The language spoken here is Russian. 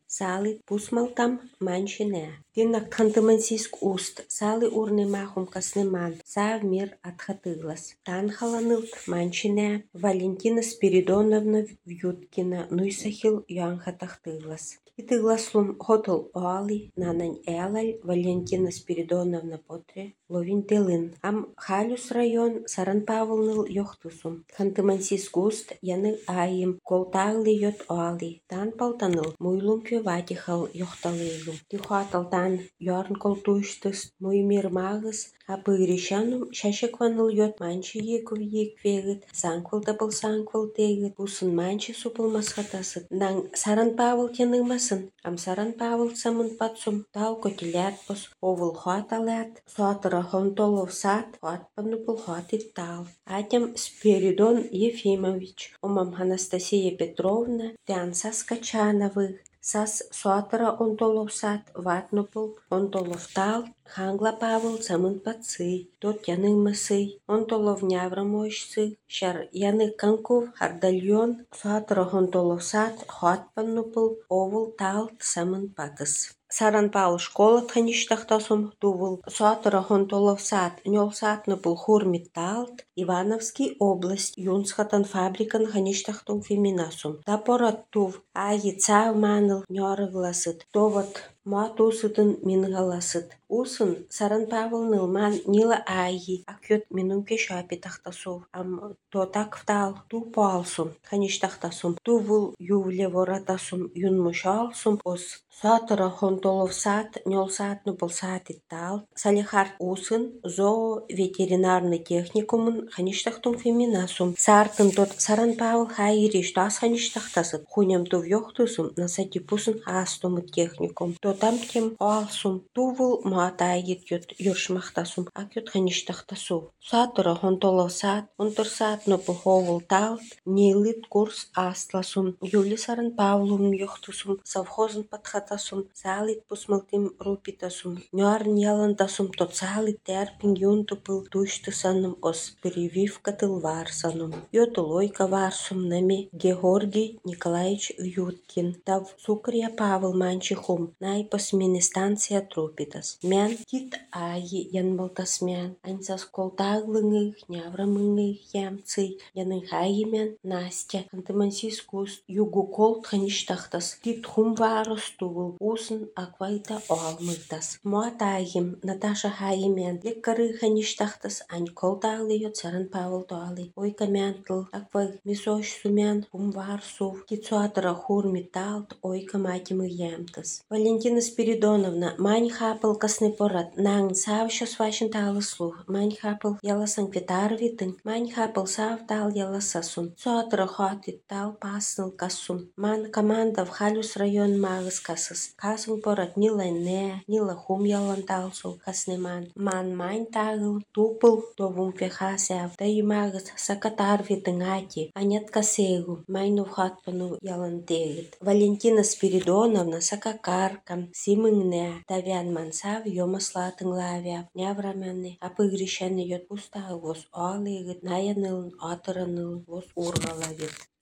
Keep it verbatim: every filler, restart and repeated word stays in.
Сали пусмалтам манчине. Тинак хантымансиск уст. Сали урны махум каснеман. Сав мир отхатылас. Танхаланылт манчине. Валентина Спиридоновна Вьюткина. Нуйсахил янхатахтылас. Итыгласлум хотл оали нанань элаль Валентина Спиридоновна Потре ловинтелын. Ам Халюс район Саран Павлныл йохтусум. Хантымансиск уст яны аим колтагли йот оали. Тан палтаныл муйлум ватихал йохталею. Тихуаталтан йорн колтуштыс муймир магыс, а пырищанум шашекваныл йот манчи екув еквегет, санквал дабыл санквал тегет, бусын манчи супыл масхатасыт. Нан Саран Павл тянымасын, ам Саран Павл самын патсум, тау котилят пос, овыл хуаталят, суатыра хонтолов сад, хуатпанупыл хуатит тал. Атям Спиридон Ефимович, омам Анастасия Петровна, тянса скачановых, Сас суатыра онтолов сад, ватнупыл, онтолов тал, хангла Павыл самын пацый, тот янымасый, онтолов няврамойшсы, шар яны канков хардальон, суатыра онтолов сад, хуатпаннупыл, овыл тал самын патыс. Саран Павл школа тхаништахтасум тувыл, суатыра онтолов сад, нёл саднупыл хурмит талт, Ивановский область, юнсхатан фабрикан хаништахтум феминасум. Тапорат тув, аи цав маныл нёрыгласыт, товат матусытын мингаласыт. Усын Саран Павл нылман нила аи, акёт минум кешапи тахтасув, ам тотак втал ту палсум, хаништахтасум, тувыл ювле воратасум юнмушалсум ос. Суатыра хонтолов сад, нёл саднупыл садит тал, салихарт усын зоо ветеринарный техникумын хаништахтум феминасум. Сартын тот Саран Павл хайриш тас хаништахтасыт, хуням тув йохтусум насати пусын астумыт техникум. Тотам тем алсум, тувыл маатайгит йот юршмахтасум, ак йот хаништахтасув. Суатыра хонтолов сад, онтыр саднупыл ховыл талт, нилит курс астласум. Юли Саран Павлум йохтусум, совхозын подхатасум, салит пусмалтим рупитасум. Нёрн ялантасум, тот салит терпин юнтупыл туштысаным ос прививка тыл варсанум. Йотулойка варсум нами Георгий Николаевич Вьюткин. Тав Сукрия Павел манчихум, найпас министанция трупитас. Мян кит аи янбалтас мян, аньсас колтаглыңых, няврамыңых ямцый, яның хаи мян Настя. Хантымансискус югу колт хаништахтас, кит хум варус тувыл, усын аквайта оалмыктас. Муатайым Наташа хаи мян, леккары хаништахтас, ань колтагли йот Саран Павл тоали. Ойка мянтл, аквай мисош сумян, хум варсув, кит суатыра хурми талт, ойка матимы ямтас. Валентина Спиридоновна, мань хапыл касны порат, нang сав щас вашин талыслу, мань хапыл яла Санкт-Петервитын, мань хапыл сав тал яла сасун, суатыра хатит тал пасныл касум, ман команда в Халюс район магыс касыс, касым порат нила не, нила хум ялан талсул каснеман, ман мань тагыл, тупыл, товум пехасяв, да и магыс Сакатарвитын ати, анят касегу, майну хатпану ялан тегит. Валентина Спиридоновна сакакар, кам симыңне, тавян мансав йомаслатын лавяв, няврамяны, апыгришаны йот пустагос, алыгыт, наянылын, атыранылын, вос ургалавит.